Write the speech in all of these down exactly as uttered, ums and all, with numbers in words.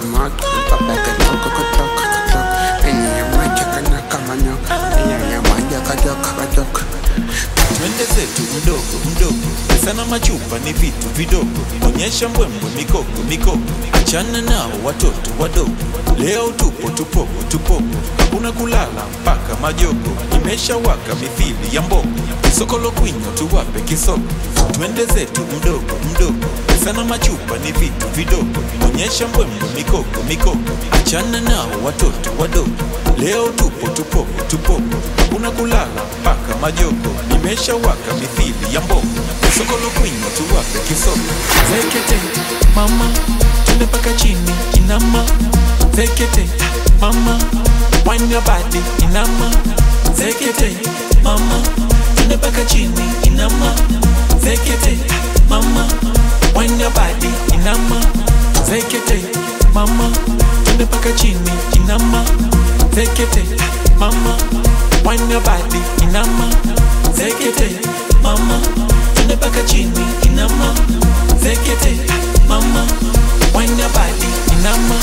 Twende zetu mdogo mdogo, pesa na machupa ni vitu vidogo. Onyesha mbwembwe mikoko mikoko, achana nao watoto wadogo. Leo tupo tupopo tupopo, hakuna kulala mpaka majogo. Imesha waka mithili ya mbogo, kisokolo kwinyo tuwape kisoko. Twende zetu mdogo mdogo, pesa na machupa ni vitu vidogo. Onyesha mbwembwe mikoko mikoko, achana nao watoto wadogo. Leo tupo tupopo tupopo, hakuna kulala mpaka majogo. Imesha waka mithili ya mbogo, kisokolo kwinyo tuwape kisoko. Zekete mama, twende paka chini inama. Zekete mama, wine your body inama. Zekete mama, twende paka chini inama. Zekete mama, wine your body inama. Zekete mama, twende paka chini inama. Zekete mama, wine your body inama. Zekete mama, twende paka chini inama. Zekete mama, wine your body inama.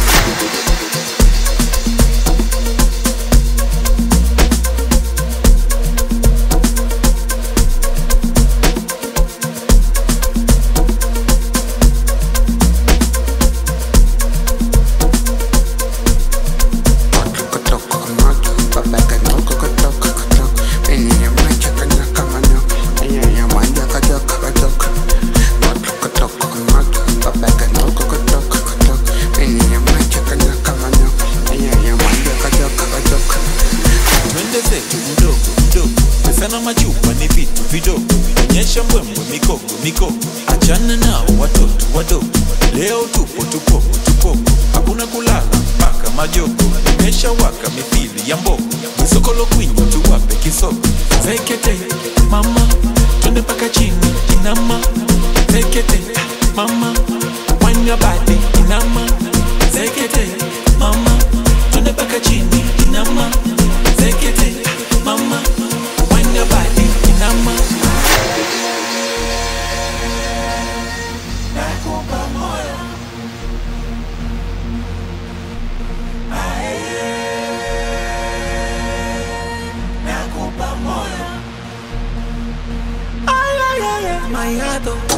Sana machupa ni vitu vidogo. Onyesha mbwembwe mikoko mikoko, achana nao watoto wadogo. Leo tupo tupopo tupopo, hakuna kulala mpaka majogo. Imesha waka mithili ya mbogo, kisokolo kwinyo tuwape kisoko. Zekete mama, twende paka chini inama. Zekete mama, wine your body inama. Zekete mama, twende paka chini inama. Zekete mama, wine your body inama. Nakupa moyo, ae, nakupa moyo, ay ay ay, my heart.